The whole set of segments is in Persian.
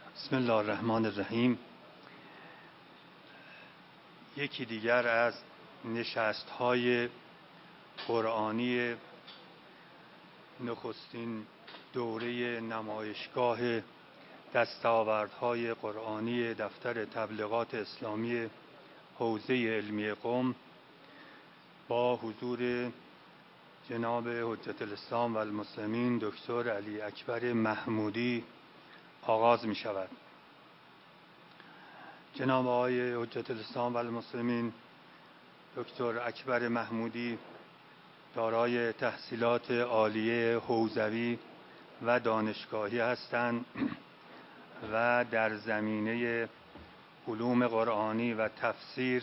بسم الله الرحمن الرحیم. یکی دیگر از نشست‌های قرآنی نخستین دوره نمایشگاه دستاوردهای قرآنی دفتر تبلیغات اسلامی حوزه علمی قم با حضور جناب حجت الاسلام و المسلمین دکتر علی اکبر محمودی آغاز می شود. جناب آقای حجت الاسلام و المسلمین دکتر اکبر محمودی دارای تحصیلات عالیه حوزوی و دانشگاهی هستند و در زمینه علوم قرآنی و تفسیر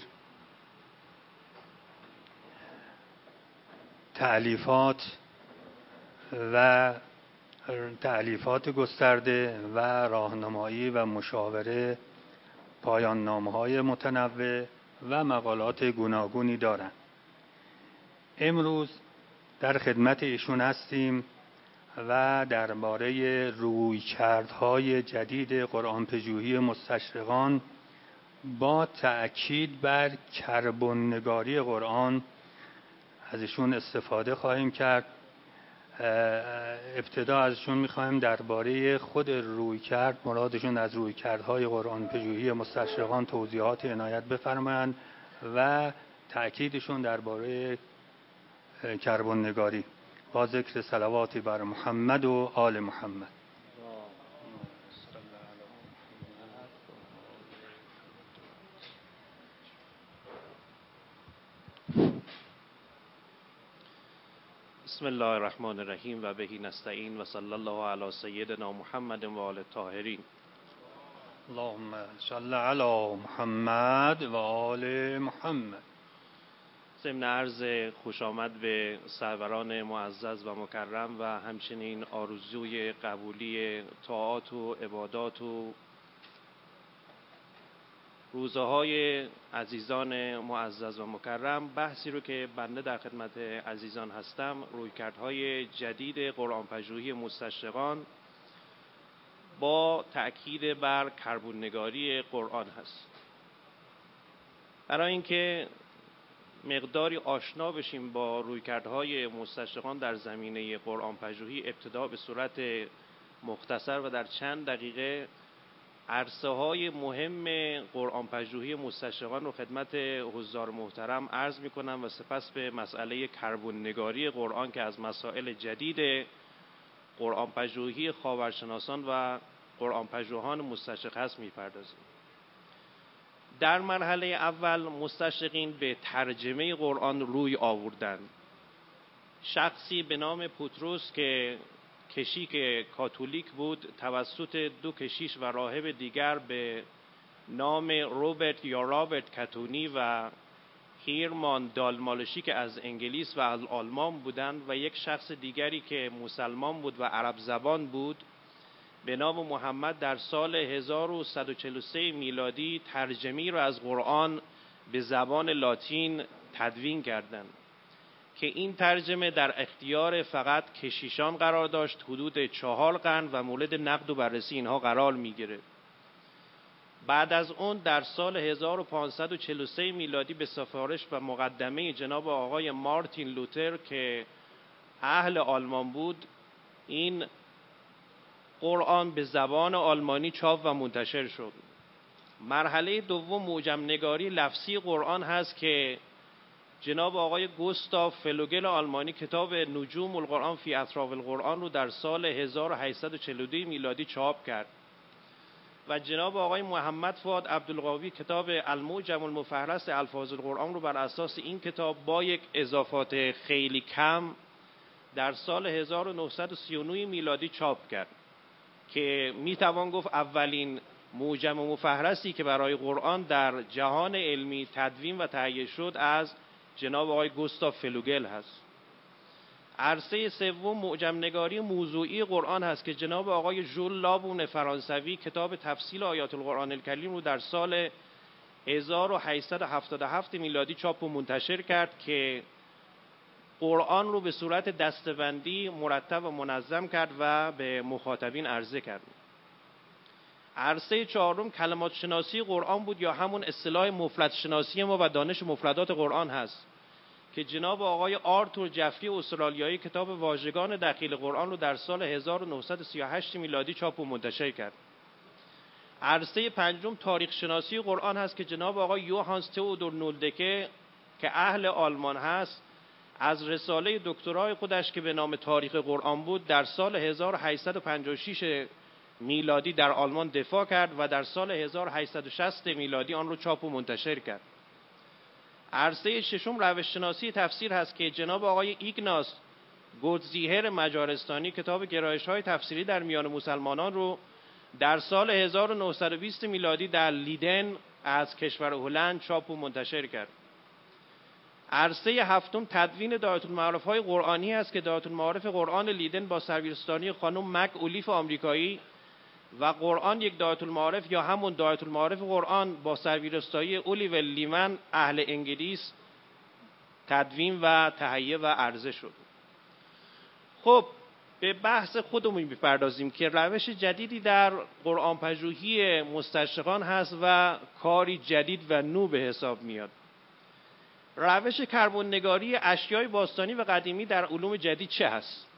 تألیفات گسترده و راهنمایی و مشاوره، پایان نامه‌های متنوع و مقالات گوناگونی دارند. امروز در خدمت ایشون هستیم و درباره رویکردهای جدید قرآن پژوهی مستشرقان با تأکید بر کربن نگاری قرآن از ایشون استفاده خواهیم کرد. ابتدا ازشون میخوایم درباره خود رویکرد، مرادشون از رویکردهای قرآن پژوهی مستشرقان توضیحات عنایت بفرمایند و تأکیدشون درباره کربن نگاری با ذکر صلواتی بر محمد و آل محمد. بسم الله الرحمن الرحیم و بهی نستعین و صلی الله علی سیدنا محمد و آل الطاهرین. اللهم صل علی محمد و آل محمد. ضمن عرض خوش آمد به سروران معزز و مکرم و همچنین آرزوی قبولی طاعات و عبادات و روزهای عزیزان معزز و مکرم، بحثی رو که بنده در خدمت عزیزان هستم رویکردهای جدید قرآن پژوهی مستشرقان با تأکید بر کربن نگاری قرآن هست. برای اینکه مقداری آشنا بشیم با رویکردهای مستشرقان در زمینه قرآن پژوهی، ابتدا به صورت مختصر و در چند دقیقه عرصه های مهم قرآن پژوهی مستشرقان رو خدمت حضار محترم عرض می کنم و سپس به مسئله کربن نگاری قرآن که از مسائل جدید قرآن پژوهی خاورشناسان و قرآن پژوهان مستشرق هست می پردازیم. در مرحله اول مستشرقین به ترجمه قرآن روی آوردند. شخصی به نام پطرس که کشیک کاتولیک بود توسط دو کشیش و راهب دیگر به نام رابرت کاتونی و هیرمان دالمالشی که از انگلیس و از آلمان بودند و یک شخص دیگری که مسلمان بود و عرب زبان بود به نام محمد در سال 1143 میلادی ترجمه‌ای را از قرآن به زبان لاتین تدوین کردند که این ترجمه در اختیار فقط کشیشان قرار داشت. حدود 4 قرن و مورد نقد و بررسی اینها قرار می گرفت. بعد از اون در سال 1543 میلادی به سفارش و مقدمه جناب آقای مارتین لوتر که اهل آلمان بود این قرآن به زبان آلمانی چاپ و منتشر شد. مرحله دوم معجم نگاری لفظی قرآن هست که جناب آقای گوستاف فلوگل آلمانی کتاب نجوم القرآن فی اطراف القرآن رو در سال 1842 میلادی چاپ کرد و جناب آقای محمد فؤاد عبدالقوی کتاب المعجم المفهرس الفاظ القرآن رو بر اساس این کتاب با یک اضافات خیلی کم در سال 1939 میلادی چاپ کرد که میتوان گفت اولین معجم مفهرسی که برای قرآن در جهان علمی تدوین و تهیه شد از جناب آقای گوستاف فلوگل هست. عرصه سوم معجم نگاری موضوعی قرآن هست که جناب آقای ژول لابون فرانسوی کتاب تفصیل آیات القرآن الکریم رو در سال 1877 میلادی چاپ و منتشر کرد که قرآن رو به صورت دسته‌بندی مرتب و منظم کرد و به مخاطبین عرضه کرد. عرصه چهارم کلمات شناسی قرآن بود یا همون اصطلاح مفرد شناسی ما و دانش مفردات قرآن هست که جناب آقای آرتور جفری استرالیایی کتاب واژگان دخیل قرآن رو در سال 1938 میلادی چاپ و منتشر کرد. عرصه پنجم تاریخ شناسی قرآن هست که جناب آقای یوهانس تئودور نولدکه که اهل آلمان هست از رساله دکترای خودش که به نام تاریخ قرآن بود در سال 1856 میلادی در آلمان دفاع کرد و در سال 1860 میلادی آن رو چاپ و منتشر کرد. عرصه ششم روش شناسی تفسیر هست که جناب آقای ایگناس گودزیهر مجارستانی کتاب گرایش‌های تفسیری در میان مسلمانان رو در سال 1920 میلادی در لیدن از کشور هلند چاپ و منتشر کرد. عرصه هفتم تدوین دایرةالمعارف‌های قرآنی است که دایرةالمعارف قرآن لیدن با سرپرستانی خانم مک اولیف آمریکایی و قرآن یک دایرةالمعارف یا همون دایرةالمعارف قرآن با سرپرستانی اولیور لیمن اهل انگلیس تدوین و تهیه و عرضه شد. خب به بحث خودمون میپردازیم که روش جدیدی در قرآن پژوهی مستشرقان هست و کاری جدید و نو به حساب میاد. روش کربن نگاری اشیای باستانی و قدیمی در علوم جدید چه هست؟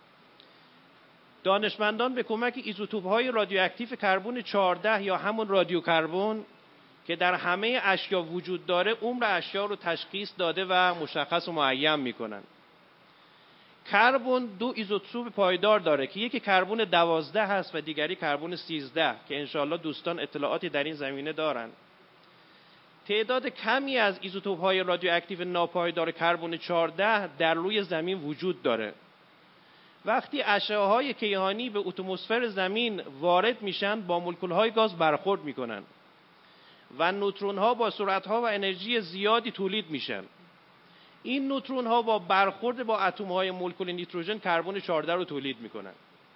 دانشمندان به کمک ایزوتوپ‌های رادیواکتیو کربن 14 یا همون رادیو کربن که در همه اشیا وجود داره عمر اشیا رو تشخیص داده و مشخص و معین میکنن. کربن دو ایزوتوپ پایدار داره که یکی کربن 12 هست و دیگری کربن 13 که انشاءالله دوستان اطلاعاتی در این زمینه دارن. تعداد کمی از ایزوتوپ‌های رادیواکتیو ناپایدار کربن 14 در روی زمین وجود داره. وقتی اشعه‌های کیهانی به اتمسفر زمین وارد میشن با مولکول‌های گاز برخورد میکنن و نوترون‌ها با سرعت‌ها و انرژی زیادی تولید میشن. این نوترون‌ها با برخورد با اتم‌های مولکول نیتروژن کربن 14 رو تولید میکنن.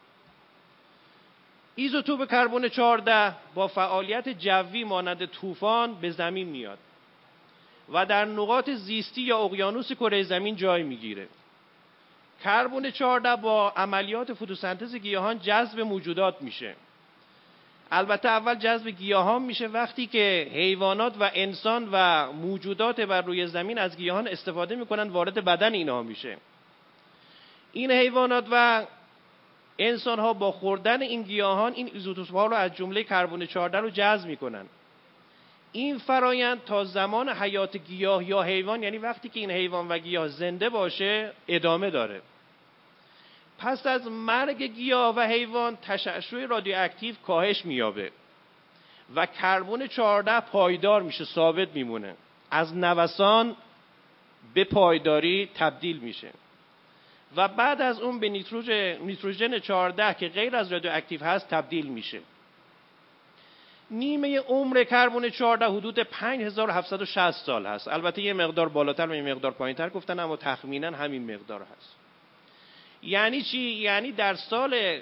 ایزوتوپ کربن 14 با فعالیت جوی مانند طوفان به زمین میاد و در نقاط زیستی یا اقیانوس کره زمین جای میگیره. کربن 14 با عملیات فتوسنتز گیاهان جذب موجودات میشه. البته اول جذب گیاهان میشه وقتی که حیوانات و انسان و موجودات بر روی زمین از گیاهان استفاده میکنن وارد بدن اینها میشه. این حیوانات و انسان ها با خوردن این گیاهان این ایزوتوپ ها رو از جمله کربن 14 رو جذب میکنن. این فرایند تا زمان حیات گیاه یا حیوان، یعنی وقتی که این حیوان و گیاه زنده باشه، ادامه داره. پس از مرگ گیاه و حیوان تشعشع رادیواکتیو کاهش مییابه و کربن 14 پایدار میشه، ثابت میمونه، از نوسان به پایداری تبدیل میشه و بعد از اون به نیتروژن 14 که غیر از رادیواکتیو هست تبدیل میشه. نیمه عمر کربن 14 حدود 5760 سال هست. البته یه مقدار بالاتر و یه مقدار پایینتر گفتن اما تخمینا همین مقدار هست. یعنی چی؟ یعنی در سال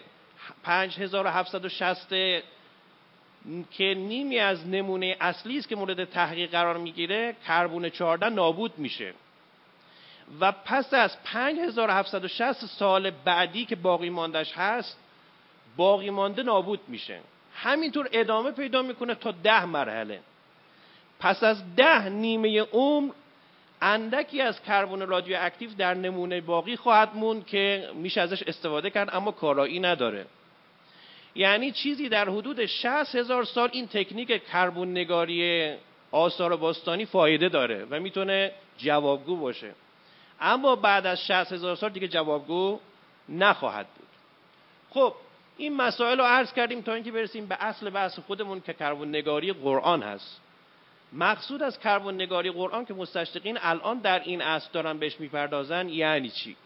5760 که نیمی از نمونه اصلی است که مورد تحقیق قرار میگیره کربن 14 نابود میشه و پس از 5760 سال بعدی که باقی ماندش هست باقی مانده نابود میشه. همینطور ادامه پیدا میکنه تا 10 مرحله. پس از 10 نیمه عمر اندکی از کربن رادیواکتیو در نمونه باقی خواهد موند که میشه ازش استفاده کرد اما کارایی نداره. یعنی چیزی در حدود 60,000 سال این تکنیک کربن نگاری آثار باستانی فایده داره و میتونه جوابگو باشه، اما بعد از 60,000 سال دیگه جوابگو نخواهد بود. خب این مسائل رو عرض کردیم تا اینکه برسیم به اصل بحث خودمون که کربن نگاری قرآن هست. مقصود از کربن نگاری قرآن که مستشرقین الان در این عصر دارن بهش میپردازن یعنی چی؟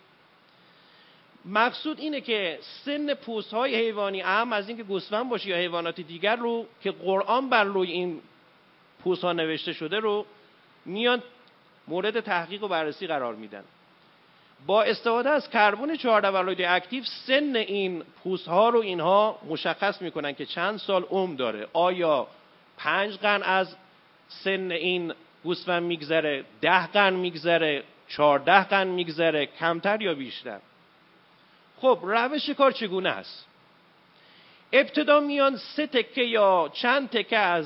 مقصود اینه که سن پوست‌های حیوانی، اهم از اینکه گوسفند باشه یا حیوانات دیگر رو که قرآن بر روی این پوست‌ها نوشته شده رو میان مورد تحقیق و بررسی قرار میدن. با استفاده از کربن 14 و رادیواکتیو سن این پوست‌ها رو اینها مشخص میکنن که چند سال عمر داره. آیا 5 قرن از سن این گوسفند میگذره، 10 قرن میگذره، 14 قرن میگذره، کمتر یا بیشتر؟ خب روش کار چگونه است؟ ابتدا میان 3 تکه یا چند تکه از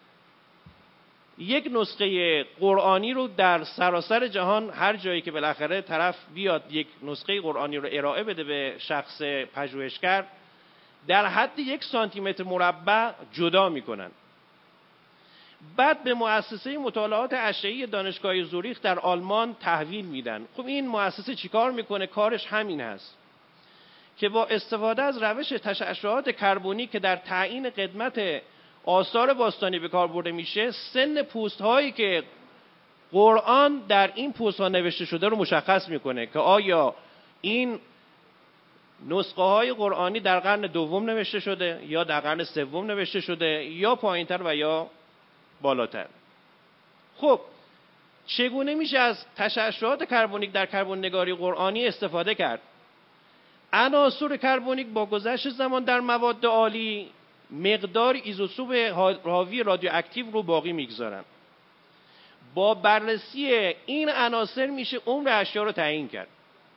یک نسخه قرآنی رو در سراسر جهان، هر جایی که بالاخره طرف بیاد یک نسخه قرآنی رو ارائه بده به شخص پژوهشگر، در حد 1 سانتی متر مربع جدا میکنن. بعد به مؤسسه مطالعات اشعه‌ای دانشگاه زوریخ در آلمان تحویل میدن. خب این مؤسسه چیکار میکنه؟ کارش همین هست که با استفاده از روش تشعشعات کربونیک که در تعیین قدمت آثار باستانی به کار برده میشه، سن پوست هایی که قرآن در این پوست ها نوشته شده رو مشخص میکنه که آیا این نسخه های قرآنی در قرن دوم نوشته شده یا در قرن سوم نوشته شده یا پایینتر و یا بالاتر. خب چگونه میشه از تشعشعات کربونیک در کربن نگاری قرآنی استفاده کرد؟ عناصر کربونیک با گذشت زمان در مواد عالی مقدار ایزوتوپ حاوی رادیواکتیو رو باقی میگذارن. با بررسی این عناصر میشه عمر اشیا رو تعیین کرد.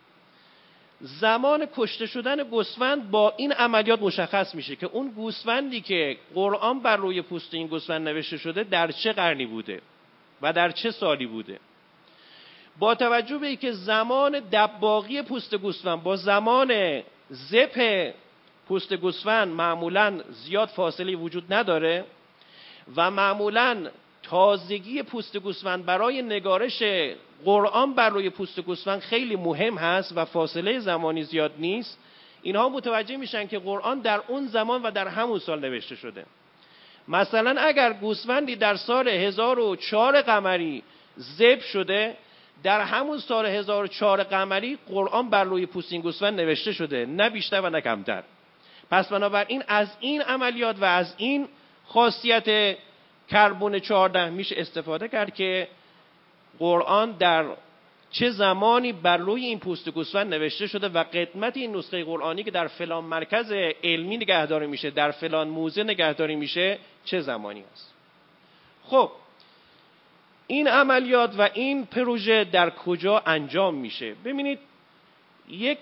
زمان کشته شدن گوسفند با این عملیات مشخص میشه که اون گوسفندی که قرآن بر روی پوست این گوسفند نوشته شده در چه قرنی بوده و در چه سالی بوده. با توجه به اینکه زمان دباغی پوست گوسفند با زمان زپ پوست گوسفند معمولاً زیاد فاصله وجود نداره و معمولاً تازگی پوست گوسفند برای نگارش قرآن بر روی پوست گوسفند خیلی مهم هست و فاصله زمانی زیاد نیست، اینها متوجه میشن که قرآن در اون زمان و در همون سال نوشته شده. مثلا اگر گوسفندی در سال 1004 قمری ذبح شده، در همون سال 1004 قمری قرآن بر روی پوست این گوسفند نوشته شده، نه بیشتر و نه کمتر. پس بنابراین از این عملیات و از این خاصیت کربن 14 میشه استفاده کرد که قرآن در چه زمانی بر روی این پوست گوسفند نوشته شده و قدمت این نسخه قرآنی که در فلان مرکز علمی نگهداری میشه، در فلان موزه نگهداری میشه، چه زمانی است. خب این عملیات و این پروژه در کجا انجام میشه؟ ببینید، یک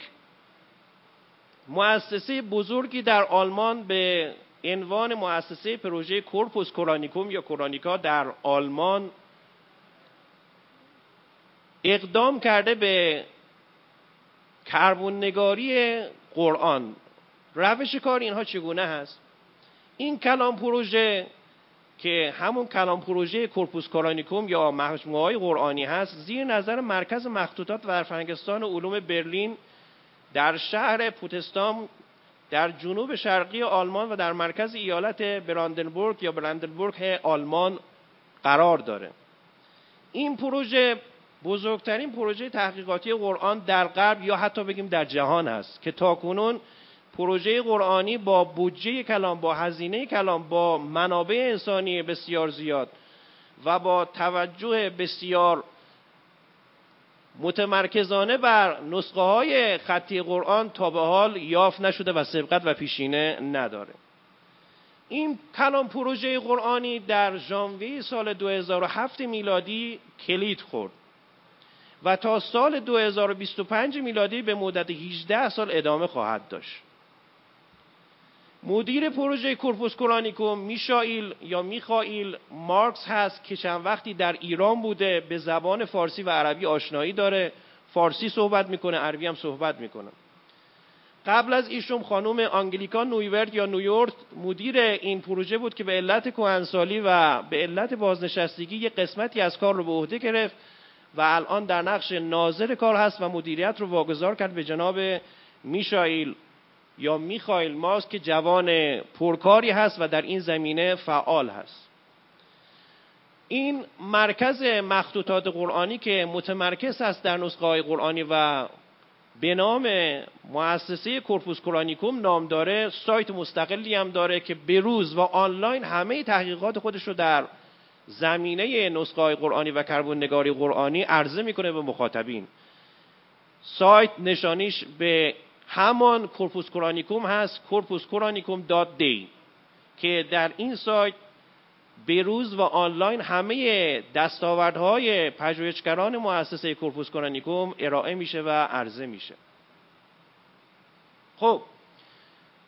مؤسسه بزرگی در آلمان به عنوان مؤسسه پروژه کورپوس کورانیکوم یا کورانیکا در آلمان اقدام کرده به کربن نگاری قرآن. روش کار اینها چگونه هست؟ این کلام پروژه که همون کلام پروژه کورپوس کورانیکوم یا مجموعه‌های قرآنی هست، زیر نظر مرکز مخطوطات و فرهنگستان علوم برلین در شهر پوتسدام در جنوب شرقی آلمان و در مرکز ایالت براندنبورگ یا براندنبورگ آلمان قرار داره. این پروژه بزرگترین پروژه تحقیقاتی قرآن در غرب یا حتی بگیم در جهان است که تاکنون پروژه قرآنی با بودجه کلام، با هزینه کلام، با منابع انسانی بسیار زیاد و با توجه بسیار متمرکزانه بر نسخه های خطی قرآن تا به حال یافت نشده و سبقت و پیشینه نداره. این کلام پروژه قرآنی در ژانویه سال 2007 میلادی کلید خورد و تا سال 2025 میلادی به مدت 18 سال ادامه خواهد داشت. مدیر پروژه کورپوس کورانیکوم میخائیل مارکس هست که چند وقتی در ایران بوده، به زبان فارسی و عربی آشنایی داره، فارسی صحبت میکنه، عربی هم صحبت میکنه. قبل از ایشون خانم آنگلیکا نویورد یا نیورد مدیر این پروژه بود که به علت کهنسالی و به علت بازنشستگی یک قسمتی از کار رو به عهده گرفت و الان در نقش ناظر کار هست و مدیریت رو واگذار کرد به جناب میخائیل مارکس که جوان پرکاری هست و در این زمینه فعال هست. این مرکز مخطوطات قرآنی که متمرکز است در نسخه های قرآنی و به نام مؤسسه کورپوس کورانیکوم نام داره، سایت مستقلی هم داره که به روز و آنلاین همه تحقیقات خودش رو در زمینه نسخه های قرآنی و کربن نگاری قرآنی عرضه میکنه به مخاطبین. سایت نشانیش به همان کورپوس کورانیکوم هست، corpuscoranicum.de، که در این سایت به روز و آنلاین همه دستاوردهای پژوهشگران مؤسسه کورپوس کورانیکوم ارائه میشه و عرضه میشه. خب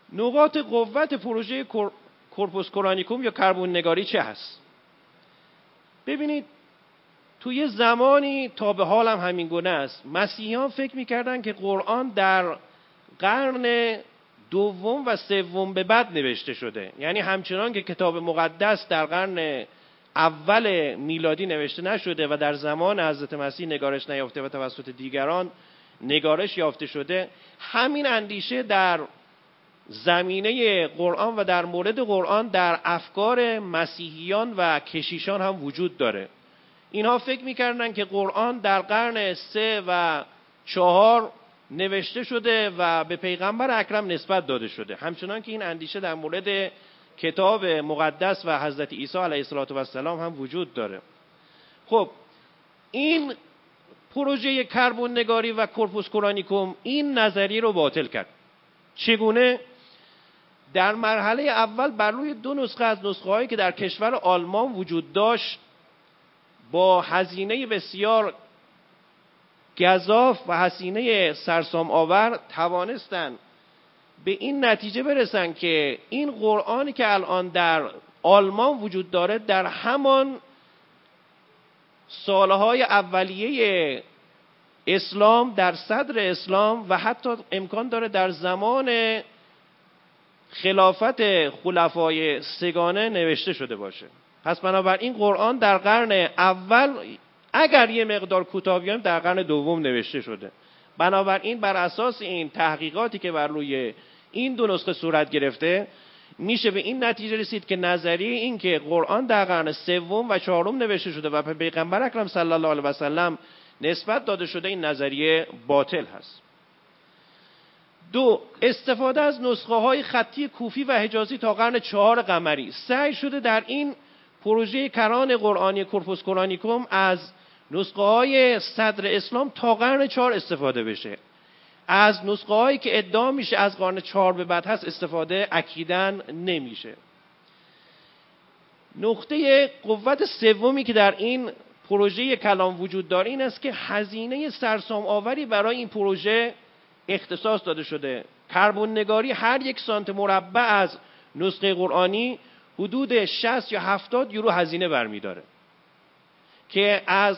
نقاط قوت پروژه کورپوس کورانیکوم یا کربن نگاری چه هست؟ ببینید توی زمانی تا به حال هم همین گونه است. مسیحیان فکر می‌کردند که قرآن در قرن دوم و سوم به بعد نوشته شده، یعنی همچنان که کتاب مقدس در قرن اول میلادی نوشته نشده و در زمان حضرت مسیح نگارش نیافته و توسط دیگران نگارش یافته شده، همین اندیشه در زمینه قرآن و در مورد قرآن در افکار مسیحیان و کشیشان هم وجود داره. اینها فکر می‌کردند که قرآن در قرن 3 و 4 نوشته شده و به پیغمبر اکرم نسبت داده شده، همچنان که این اندیشه در مورد کتاب مقدس و حضرت عیسی علیه السلام هم وجود داره. خب این پروژه کربن نگاری و کورپوس کورانیکوم این نظریه رو باطل کرد. چگونه؟ در مرحله اول بر روی 2 نسخه از نسخه هایی که در کشور آلمان وجود داشت با هزینه بسیار گزاف و هزینه سرسام آور توانستند به این نتیجه برسن که این قرآنی که الان در آلمان وجود داره در همان سالهای اولیه اسلام در صدر اسلام و حتی امکان داره در زمان خلافت خلفای سگانه نوشته شده باشه. پس بنابراین قرآن در قرن اول اگر یه مقدار کوتاه بیایم در قرن دوم نوشته شده. بنابراین بر اساس این تحقیقاتی که بر روی این 2 نسخه صورت گرفته میشه به این نتیجه رسید که نظریه این که قرآن در قرن 3 و 4 نوشته شده و به پیغمبر اکرم صلی الله علیه و سلم نسبت داده شده این نظریه باطل هست. 2. استفاده از نسخه های خطی کوفی و حجازی تا قرن 4 قمری. سعی شده در این پروژه کران قرآنی کورپوس کورانیکوم از نسخه های صدر اسلام تا قرن 4 استفاده بشه. از نسخه هایی که ادعا میشه از قرن 4 به بعد هست استفاده اکیداً نمیشه. نقطه قوت سومی که در این پروژه کلام وجود داره این است که هزینه سرسام آوری برای این پروژه اختصاص داده شده. کربن نگاری هر 1 سانتی مربع از نسخه قرآنی حدود 60 یا 70 یورو هزینه برمیداره که از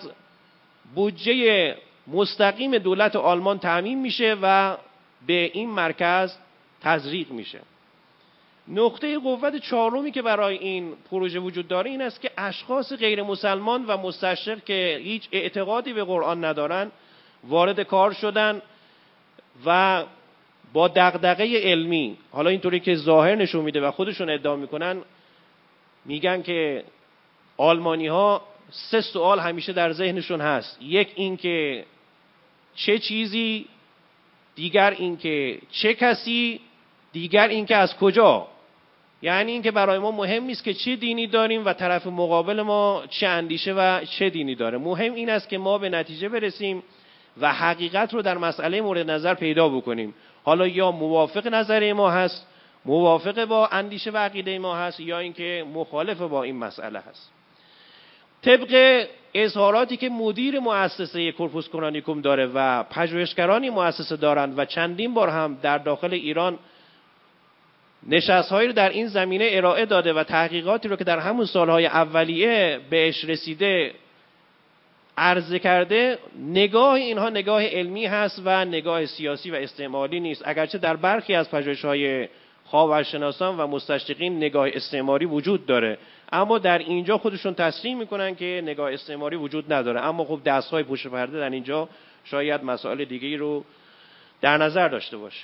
بودجه مستقیم دولت آلمان تامین میشه و به این مرکز تزریق میشه. نقطه قوت 4 که برای این پروژه وجود داره این است که اشخاص غیر مسلمان و مستشرق که هیچ اعتقادی به قرآن ندارن وارد کار شدن و با دغدغه علمی، حالا اینطوری که ظاهر نشون میده و خودشون ادعا میکنن، میگن که آلمانی ها 3 سوال همیشه در ذهنشون هست. یک این که چه چیزی، دیگر این که چه کسی، دیگر این که از کجا. یعنی این که برای ما مهم نیست که چه دینی داریم و طرف مقابل ما چه اندیشه و چه دینی داره. مهم این است که ما به نتیجه برسیم و حقیقت رو در مسئله مورد نظر پیدا بکنیم. حالا یا موافق نظر ما هست، موافق با اندیشه و عقیده ما هست، یا اینکه مخالف با این مسئله هست. طبق اظهاراتی که مدیر مؤسسه کورپوس کورانیکوم داره و پژوهشگرانی مؤسسه دارند و چندین بار هم در داخل ایران نشست‌هایی رو در این زمینه ارائه داده و تحقیقاتی رو که در همون سالهای اولیه بهش رسیده عرضه کرده، نگاه اینها نگاه علمی هست و نگاه سیاسی و استعماری نیست. اگرچه در برخی از پژوهش‌های خاورشناسان و مستشرقین نگاه استعماری وجود داره، اما در اینجا خودشون تصریح میکنن که نگاه استعماری وجود نداره. اما خب دست‌های پشت پرده در اینجا شاید مسائل دیگه‌ای رو در نظر داشته باشه.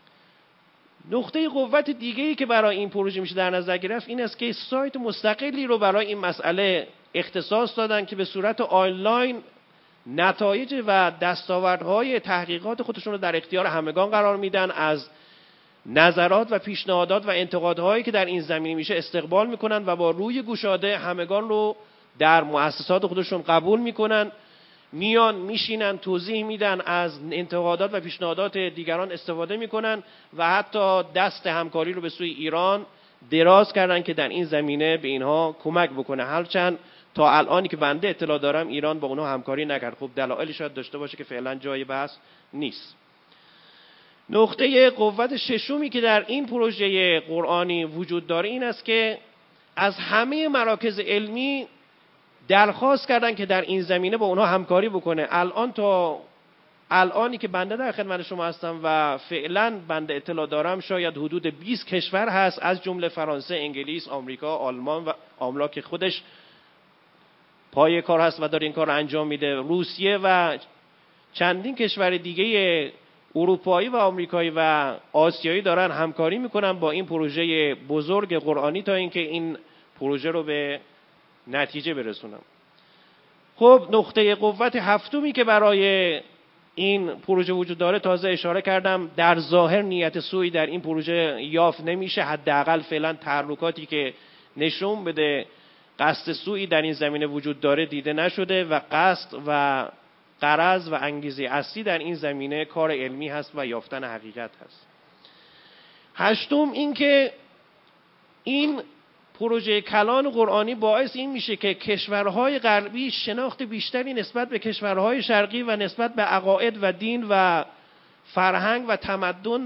نقطه قوت دیگه‌ای که برای این پروژه میشه در نظر گرفت این است که سایت مستقلی رو برای این مسئله اختصاص دادن که به صورت آنلاین نتایج و دستاوردهای تحقیقات خودشون رو در اختیار همگان قرار میدن، از نظرات و پیشنهادات و انتقادهایی که در این زمینه میشه استقبال میکنن و با روی گشاده همگان رو در مؤسسات خودشون قبول میکنن، میان میشینن توضیح میدن، از انتقادات و پیشنهادات دیگران استفاده میکنن و حتی دست همکاری رو به سوی ایران دراز کردن که در این زمینه به اینها کمک بکنه. هرچند تا الانی که بنده اطلاع دارم ایران با اونها همکاری نکرد. خب دلایلی شاید داشته باشه که فعلا جای بحث نیست. نقطه قوت ششمی که در این پروژه قرآنی وجود داره این است که از همه مراکز علمی درخواست کردن که در این زمینه با اونها همکاری بکنه. الانی که بنده در خدمت شما هستم و فعلا بنده اطلاع دارم شاید حدود 20 کشور هست، از جمله فرانسه، انگلیس، آمریکا، آلمان و آملاک خودش پای کار هست و داره این کار رو انجام میده، روسیه و چندین کشور دیگه اروپایی و آمریکایی و آسیایی دارن همکاری میکنن با این پروژه بزرگ قرآنی تا اینکه این پروژه رو به نتیجه برسونم. خب نقطه قوت هفتمی که برای این پروژه وجود داره تازه اشاره کردم، در ظاهر نیت سوئی در این پروژه یافت نمیشه، حداقل فعلا تحرکاتی که نشون بده قصد سوئی در این زمینه وجود داره دیده نشده و قصد و غرض و انگیزه اصلی در این زمینه کار علمی هست و یافتن حقیقت هست. هشتم این که این پروژه کلان قرآنی باعث این میشه که کشورهای غربی شناخت بیشتری نسبت به کشورهای شرقی و نسبت به عقاید و دین و فرهنگ و تمدن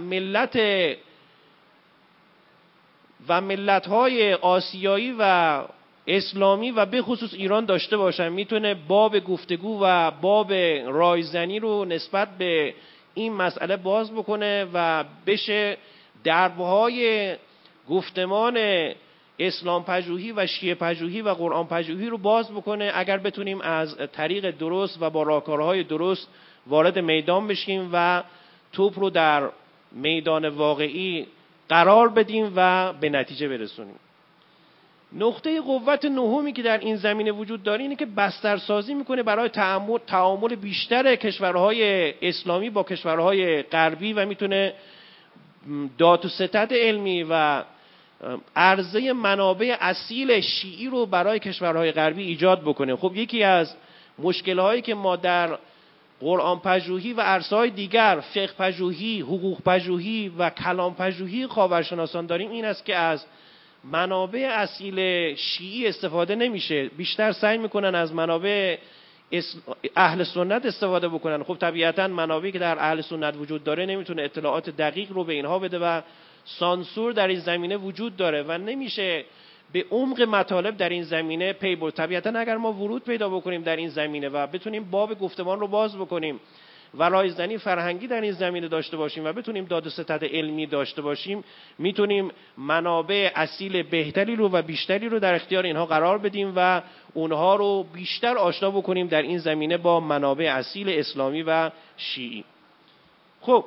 و ملت‌های آسیایی و اسلامی و به خصوص ایران داشته باشن. میتونه باب گفتگو و باب رایزنی رو نسبت به این مسئله باز بکنه و بشه دربهای گفتمان اسلام پژوهی و شیعه پژوهی و قرآن پژوهی رو باز بکنه اگر بتونیم از طریق درست و با راهکارهای درست وارد میدان بشیم و توپ رو در میدان واقعی قرار بدیم و به نتیجه برسونیم. نقطه قوت نهمی که در این زمینه وجود داره اینه که بسترسازی میکنه برای تعامل بیشتر کشورهای اسلامی با کشورهای غربی و میتونه داد و ستد علمی و عرضه منابع اصیل شیعی رو برای کشورهای غربی ایجاد بکنه. خب یکی از مشکلهایی که ما در قرآن پژوهی و عرصه‌های دیگر فقه پژوهی، حقوق پژوهی و کلام پژوهی خاورشناسان داریم این است که از منابع اصیل شیعی استفاده نمیشه، بیشتر سعی میکنن از منابع اهل سنت استفاده بکنن. خب طبیعتا منابعی که در اهل سنت وجود داره نمیتونه اطلاعات دقیق رو به اینها بده و سانسور در این زمینه وجود داره و نمیشه به عمق مطالب در این زمینه پی برد. طبیعتا اگر ما ورود پیدا بکنیم در این زمینه و بتونیم باب گفتمان رو باز بکنیم و رایزنی فرهنگی در این زمینه داشته باشیم و بتونیم داد و ستد علمی داشته باشیم، میتونیم منابع اصیل بهتری رو و بیشتری رو در اختیار اینها قرار بدیم و اونها رو بیشتر آشنا بکنیم در این زمینه با منابع اصیل اسلامی و شیعی. خب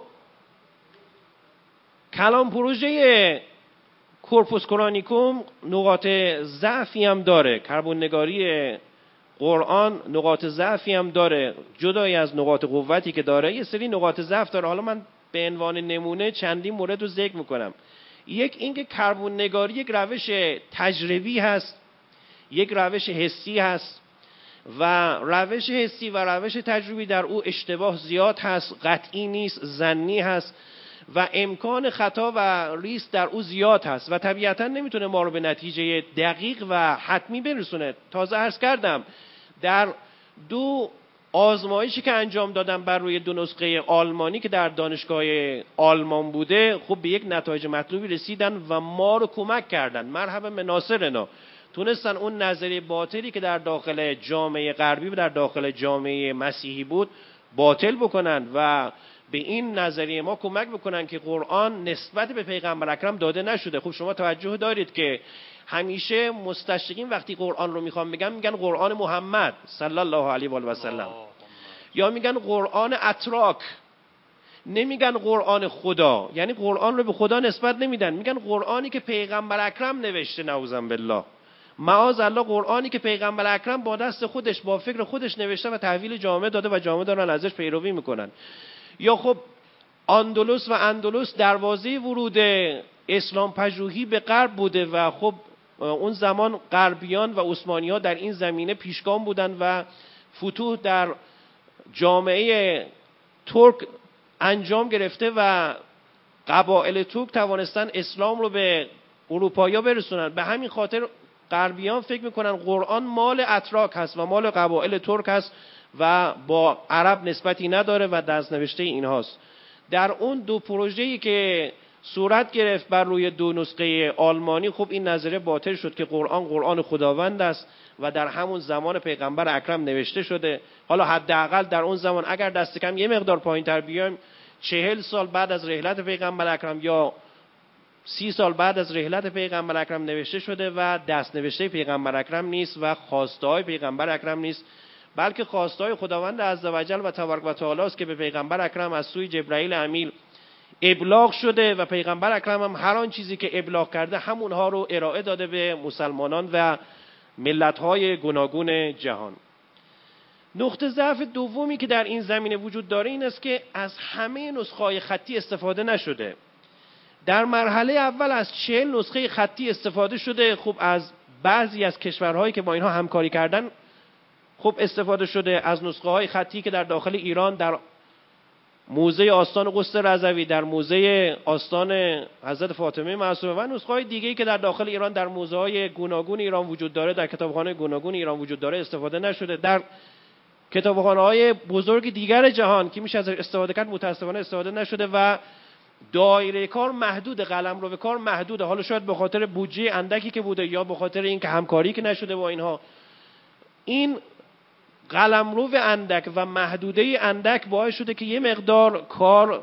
کلام پروژه کورپوس قرآنیکوم نقاط ضعفی هم داره، کربن نگاری قرآن نقاط ضعفی هم داره، جدای از نقاط قوتی که داره یه سری نقاط ضعف داره. حالا من به عنوان نمونه چندین مورد رو ذکر میکنم. یک اینکه کربن نگاری یک روش تجربی هست، یک روش حسی هست و روش حسی و روش تجربی در او اشتباه زیاد هست، قطعی نیست، ظنی هست و امکان خطا و ریسک در او زیاد هست و طبیعتا نمیتونه ما رو به نتیجه دقیق و حتمی برسونه. تازه عرض کردم در دو آزمایشی که انجام دادم بر روی دو نسخه آلمانی که در دانشگاه آلمان بوده، خب به یک نتایج مطلوبی رسیدن و ما رو کمک کردن. مرحبا به ناصرنا، تونستن اون نظریه باطلی که در داخل جامعه غربی و در داخل جامعه مسیحی بود باطل بکنن و به این نظریه ما کمک بکنن که قرآن نسبت به پیغمبر اکرم داده نشده. خب شما توجه دارید که همیشه مستشرقین وقتی قرآن رو میگن قرآن محمد صلی الله علیه و آله و سلم، یا میگن قرآن اتراک، نمیگن قرآن خدا، یعنی قرآن رو به خدا نسبت نمیدن، میگن قرآنی که پیغمبر اکرم نوشته. نعوذ بالله، معاذ الله، قرآنی که پیغمبر اکرم با دست خودش با فکر خودش نوشته و تحویل جامعه داده و جامعه دارن ازش پیروی میکنن. یا خب اندلس دروازه ورود اسلام پژوهی به غرب بوده و خب اون زمان غربیان و عثمانی‌ها در این زمینه پیشگام بودن و فتوح در جامعه ترک انجام گرفته و قبایل ترک توانستن اسلام رو به اروپایی‌ها برسونن. به همین خاطر غربیان فکر میکنن قرآن مال اتراک هست و مال قبایل ترک هست و با عرب نسبتی نداره و دست‌نوشته اینهاست. در اون دو پروژه‌ای که صورت گرفت بر روی دو نسخه آلمانی، خب این نظریه باطل شد که قرآن خداوند است و در همون زمان پیغمبر اکرم نوشته شده. حالا حداقل در اون زمان اگر دست کم یه مقدار پایین‌تر بیایم، 40 سال بعد از رحلت پیغمبر اکرم یا 30 سال بعد از رحلت پیغمبر اکرم نوشته شده و دست نوشته پیغمبر اکرم نیست و خواسته‌های پیغمبر اکرم نیست، بلکه خواسته‌های خداوند عزوجل و تبارک و تعالی است که به پیغمبر اکرم از سوی جبرائیل امین ابلاغ شده و پیغمبر اکرم هم هر آن چیزی که ابلاغ کرده همونها رو ارائه داده به مسلمانان و ملت‌های گوناگون جهان. نقطه ضعف دومی که در این زمینه وجود داره این است که از همه نسخه‌های خطی استفاده نشده. در مرحله اول از 40 نسخه خطی استفاده شده. خب از بعضی از کشورهایی که با اینها همکاری کردن خب استفاده شده، از نسخه های خطی که در داخل ایران در موزه آستان قدس رضوی، در موزه آستان حضرت فاطمه معصومه و نسخه های دیگه‌ای که در داخل ایران در موزه های گوناگون ایران وجود داره، در کتابخانه گوناگون ایران وجود داره استفاده نشده. در کتابخانه‌های بزرگ دیگر جهان که میشه از استفاده کرد متأسفانه استفاده نشده و دایره کار محدود، قلمرو کار محدوده. حالا شاید به خاطر بودجه اندکی که بوده یا به خاطر اینکه همکاری که نشده با اینها، این قلمرو اندک و محدوده اندک باعث شده که یه مقدار کار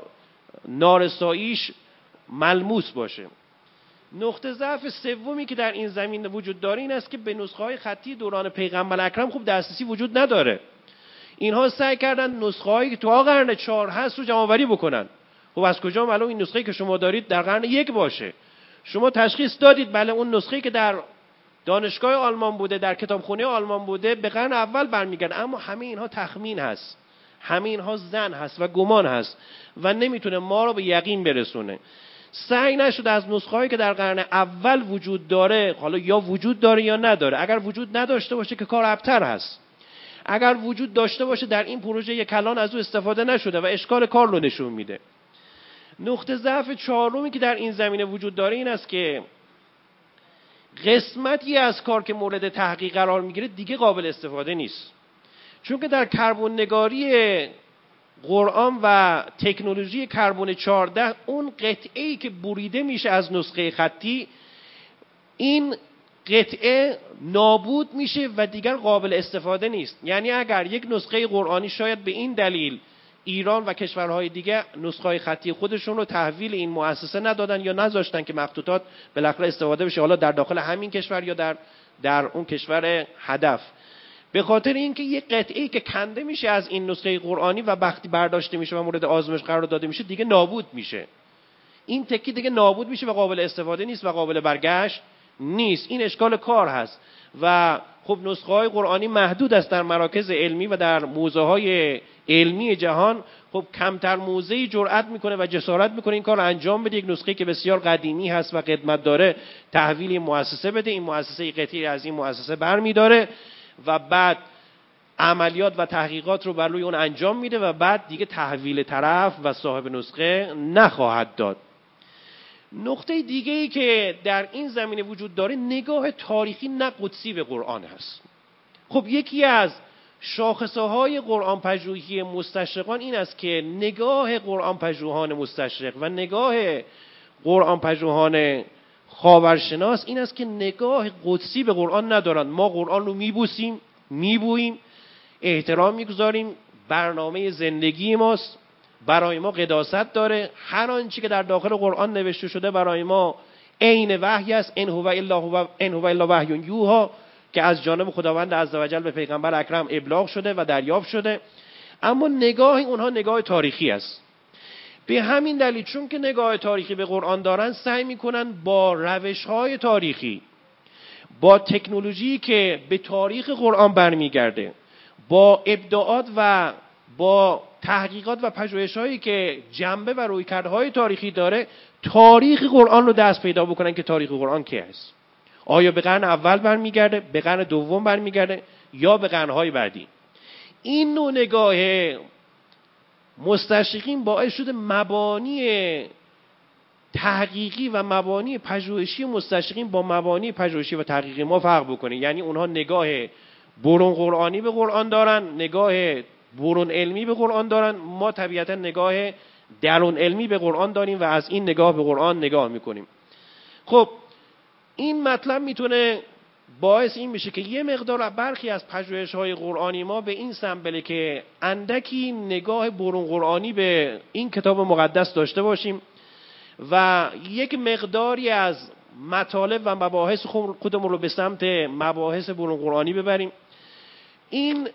نارساییش ملموس باشه. نقطه ضعف سومی که در این زمینه وجود داره این است که به نسخه‌های خطی دوران پیغمبر اکرم خوب دسترسی وجود نداره. اینها سعی کردن نسخه‌هایی که تو قرن 4 هست رو جمع‌آوری بکنن. خب از کجا معلوم این نسخه‌ای که شما دارید در قرن 1 باشه؟ شما تشخیص دادید بله اون نسخه‌ای که در دانشگاه آلمان بوده، در کتابخانه آلمان بوده، به قرن اول برمیگرده، اما همه اینها تخمین هست، همه اینها ظن هست و گمان هست و نمیتونه ما رو به یقین برسونه. سعی نشد از نسخه‌هایی که در قرن اول وجود داره، حالا یا وجود داره یا نداره، اگر وجود نداشته باشه که کار ابتر هست، اگر وجود داشته باشه در این پروژه کلان از او استفاده نشده و اشکال کار رو نشون میده. نقطه ضعف چهارمی که در این زمینه وجود داره این است که قسمتی از کار که مورد تحقیق قرار میگیره دیگه قابل استفاده نیست، چون که در کربن نگاری قرآن و تکنولوژی کربن 14 اون قطعه‌ای که بریده میشه از نسخه خطی، این قطعه نابود میشه و دیگر قابل استفاده نیست. یعنی اگر یک نسخه قرآنی شاید به این دلیل ایران و کشورهای دیگه نسخه خطی خودشون رو تحویل این مؤسسه ندادن یا نذاشتن که مخطوطات بالاخره استفاده بشه، حالا در داخل همین کشور یا در اون کشور هدف، به خاطر اینکه یک قطعه‌ای که کنده میشه از این نسخه قرآنی و وقتی برداشته میشه و مورد آزمایش قرار داده میشه دیگه نابود میشه. این تکی دیگه نابود میشه و قابل استفاده نیست و قابل برگشت نیست. این اشکال کار هست و خب نسخه های قرآنی محدود است در مراکز علمی و در موزه های علمی جهان. خب کمتر موزه‌ای جرأت میکنه و جسارت میکنه این کار رو انجام بده، یک نسخه که بسیار قدیمی هست و قدمت داره تحویل این مؤسسه بده. این مؤسسه قطعی از این مؤسسه برمیداره و بعد عملیات و تحقیقات رو بر روی اون انجام میده و بعد دیگه تحویل طرف و صاحب نسخه نخواهد داد. نقطه دیگه‌ای که در این زمینه وجود داره نگاه تاریخی نه قدسی به قرآن هست. خب یکی از شاخصه‌های قرآن پژوهی مستشرقان این است که نگاه قرآن پژوهان مستشرق و نگاه قرآن پژوهان خاورشناس این است که نگاه قدسی به قرآن ندارند. ما قرآن رو میبوسیم، میبوییم، احترام میگذاریم، برنامه زندگی ماست، برای ما قداست داره، هر آنچه که در داخل قرآن نوشته شده برای ما عین وحی است، ان هو الا وحی یوحی، که از جانب خداوند عزوجل به پیغمبر اکرم ابلاغ شده و دریافت شده. اما نگاه اونها نگاه تاریخی است. به همین دلیل چون که نگاه تاریخی به قرآن دارن سعی میکنن با روش‌های تاریخی، با تکنولوژی که به تاریخ قرآن برمیگرده، با ابداعات و با تحقیقات و پژوهش‌هایی که جنبه و رویکردهای تاریخی داره تاریخ قرآن رو دست پیدا بکنن که تاریخ قرآن کی است. آیا به قرن اول برمیگرده، به قرن دوم برمیگرده یا به قرن‌های بعدی؟ این نوع نگاه مستشرقین باعث شده مبانی تحقیقی و مبانی پژوهشی مستشرقین با مبانی پژوهشی و تحقیقی ما فرق بکنه. یعنی اونها نگاه برون قرآنی به قرآن دارن، نگاه برون علمی به قرآن دارن، ما طبیعتا نگاه درون علمی به قرآن داریم و از این نگاه به قرآن نگاه میکنیم. خب این مطلب میتونه باعث این بشه که یه مقدار برخی از پژوهش‌های قرآنی ما به این سمبله که اندکی نگاه برون قرآنی به این کتاب مقدس داشته باشیم و یک مقداری از مطالب و مباحث خودمون رو به سمت مباحث برون قرآنی ببریم. این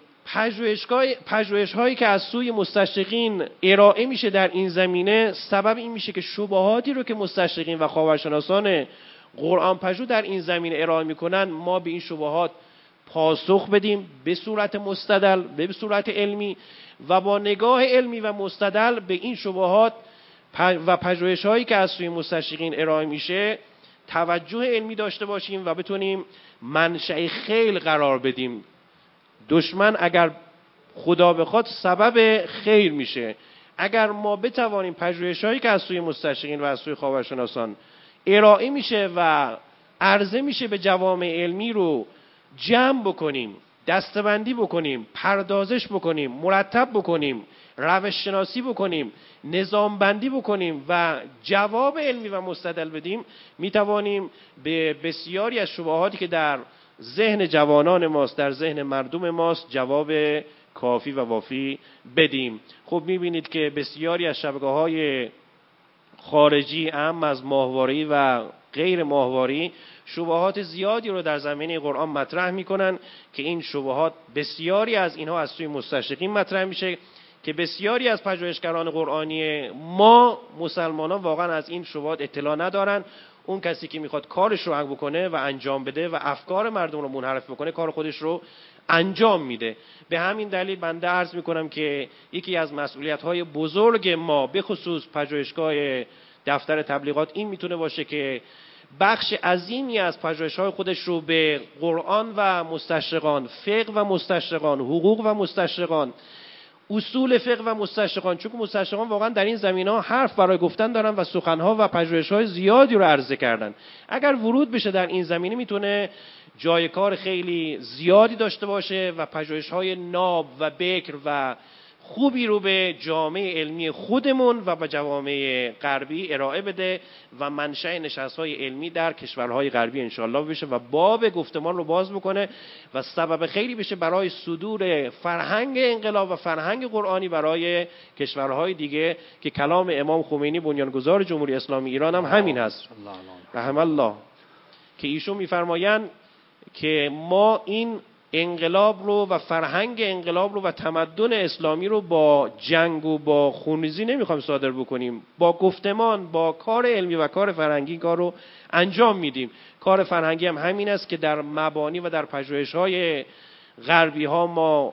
پژوهش‌هایی که از سوی مستشرقین ارائه میشه در این زمینه سبب این میشه که شبهاتی رو که مستشرقین و خاورشناسان قرآن پژوه در این زمینه ارائه میکنن ما به این شبهات پاسخ بدیم به صورت مستدل، به صورت علمی و با نگاه علمی و مستدل به این شبهات و پژوهش‌هایی که از سوی مستشرقین ارائه میشه توجه علمی داشته باشیم و بتونیم منشأ خیر قرار بدیم. دشمن اگر خدا بخواد سبب خیر میشه. اگر ما بتوانیم پژوهش‌هایی که از سوی مستشرقین و از سوی خاورشناسان ارائه میشه و عرضه میشه به جوامع علمی رو جمع بکنیم، دسته‌بندی بکنیم، پردازش بکنیم، مرتب بکنیم، روش شناسی بکنیم، نظام بندی بکنیم و جواب علمی و مستدل بدیم، میتوانیم به بسیاری از شبهاتی که در ذهن جوانان ماست، در ذهن مردم ماست، جواب کافی و وافی بدیم. خب میبینید که بسیاری از شبکه‌های خارجی اهم از ماهواره‌ای و غیر ماهواره‌ای شبهات زیادی رو در زمینه قرآن مطرح میکنن که این شبهات بسیاری از اینها از سوی مستشرقین مطرح میشه که بسیاری از پژوهشگران قرآنی ما مسلمانان واقعا از این شبهات اطلاع ندارن. اون کسی که میخواد کارش رو بکنه و انجام بده و افکار مردم رو منحرف بکنه کار خودش رو انجام میده. به همین دلیل بنده عرض میکنم که یکی از مسئولیت‌های بزرگ ما به خصوص پژوهشگاه دفتر تبلیغات این میتونه باشه که بخش عظیمی از پژوهش‌های خودش رو به قرآن و مستشرقان، فقه و مستشرقان، حقوق و مستشرقان، اصول فقه و مستشرقان، چون مستشرقان واقعا در این زمینه‌ها حرف برای گفتن دارن و سخن‌ها و پژوهش‌های زیادی رو عرضه کردن. اگر ورود بشه در این زمینه میتونه جای کار خیلی زیادی داشته باشه و پژوهش‌های ناب و بکر و خوبی رو به جامعه علمی خودمون و به جوامع غربی ارائه بده و منشأ نشست‌های علمی در کشورهای غربی انشالله بشه و باب گفتمان رو باز بکنه و سبب خیری بشه برای صدور فرهنگ انقلاب و فرهنگ قرآنی برای کشورهای دیگه که کلام امام خمینی بنیانگذار جمهوری اسلامی ایران هم همین هست رحم الله، که ایشون میفرمایند که ما این انقلاب رو و فرهنگ انقلاب رو و تمدن اسلامی رو با جنگ و با خونریزی نمیخوایم صادر بکنیم، با گفتمان، با کار علمی و کار فرهنگی کار رو انجام میدیم. کار فرهنگی هم همین است که در مبانی و در پژوهش‌های غربی ها ما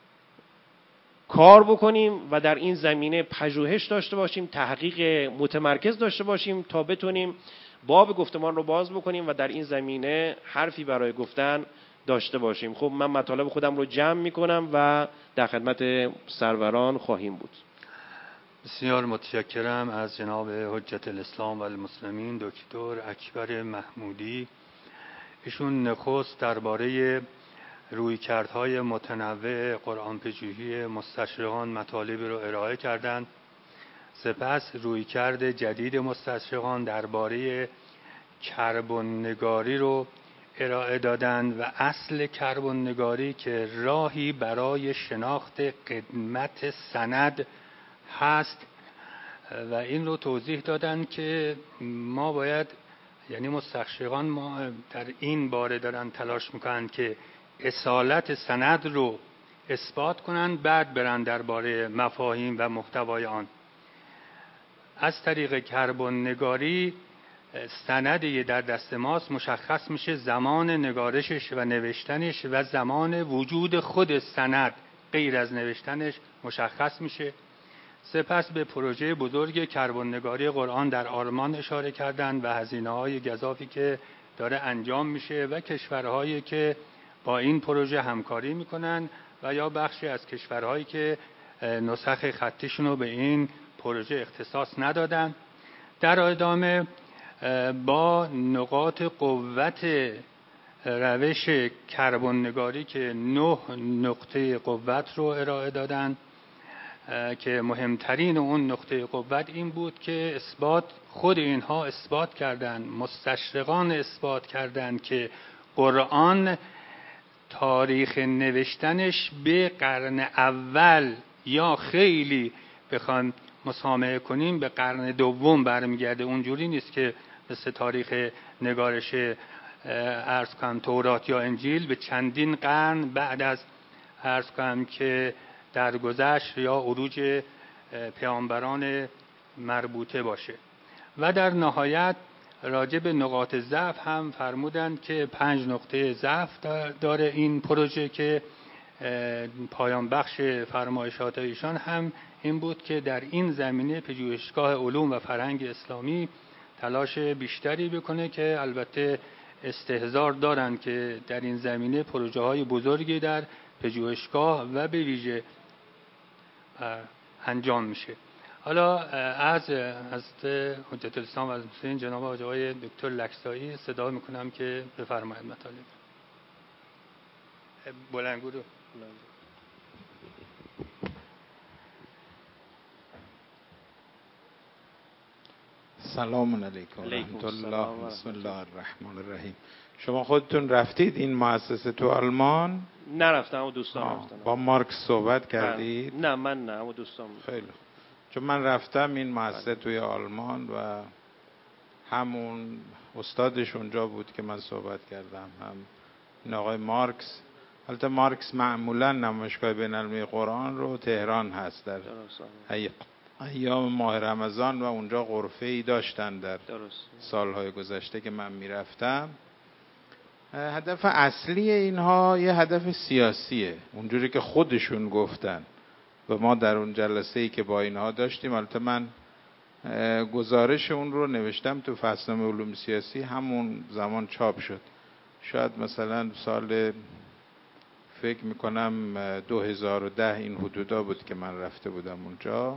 کار بکنیم و در این زمینه پژوهش داشته باشیم، تحقیق متمرکز داشته باشیم تا بتونیم باب گفتمان رو باز بکنیم و در این زمینه حرفی برای گفتن داشته باشیم. خب من مطالب خودم رو جمع میکنم و در خدمت سروران خواهیم بود. بسیار متشکرم از جناب حجت الاسلام و المسلمین دکتر اکبر محمودی. ایشون نخست درباره رویکردهای متنوع قرآن پژوهی مستشرقان مطالبی رو ارائه کردند. سپس رویکرد جدید مستشرقان درباره کربن نگاری رو ارائه دادند و اصل کربن نگاری که راهی برای شناخت قدمت سند هست و این رو توضیح دادند که ما باید، یعنی مستشرقان ما در این باره دارن تلاش میکنن که اصالت سند رو اثبات کنند، بعد برن درباره مفاهیم و محتوای آن. از طریق کربن نگاری سندی در دست ماست مشخص میشه زمان نگارشش و نوشتنش و زمان وجود خود سند غیر از نوشتنش مشخص میشه. سپس به پروژه بزرگ کربن نگاری قرآن در آلمان اشاره کردند و هزینه‌های گزافی که داره انجام میشه و کشورهایی که با این پروژه همکاری میکنن و یا بخشی از کشورهایی که نسخ خطیشون رو به این پروژه اختصاص ندادن. در ادامه با نقاط قوت روش کربن نگاری که 9 نقطه قوت رو ارائه دادن که مهمترین اون نقطه قوت این بود که خود اینها اثبات کردند، مستشرقان اثبات کردند که قرآن تاریخ نوشتنش به قرن اول یا خیلی بخوایم مسامحه کنیم به قرن دوم برمیگرده. اونجوری نیست که مثل تاریخ نگارش عرض کنم تورات یا انجیل به چندین قرن بعد از عرض کنم که درگذشت یا عروج پیامبران مربوطه باشه. و در نهایت راجع به نقاط ضعف هم فرمودند که 5 نقطه ضعف داره این پروژه که پایان بخش فرمایشات ایشان هم این بود که در این زمینه پژوهشگاه علوم و فرهنگ اسلامی تلاش بیشتری بکنه که البته استحضار دارند که در این زمینه پروژه های بزرگی در پژوهشگاه و به ویژه انجام میشه. حالا از حضرت حجت الاسلام و المسلمین جناب آقای دکتر لکسایی صدا میکنم که بفرمایید مطالب. بلندگو رو سلام علیکم و رحمت الله. بسم الله الرحمن الرحیم. شما خودتون رفتید این مؤسسه تو آلمان؟ نرفتم و دوستان رفتن. با مارکس صحبت کردید؟ نه من نه و دوستان. خیلی. چون من رفتم این مؤسسه توی آلمان و همون استادش اونجا بود که من صحبت کردم، هم این آقای مارکس. البته مارکس معمولا نمایشگاه بین‌المللی قرآن رو تهران هست در ایام ماه رمضان و اونجا غرفه‌ای داشتن در سالهای گذشته که من میرفتم. هدف اصلی اینها یه هدف سیاسیه اونجوری که خودشون گفتن و ما در اون جلسه‌ای که با اینها داشتیم، البته من گزارش اون رو نوشتم تو فصلنامه علوم سیاسی، همون زمان چاپ شد، شاید مثلا سال فکر میکنم 2010 این حدودا بود که من رفته بودم اونجا.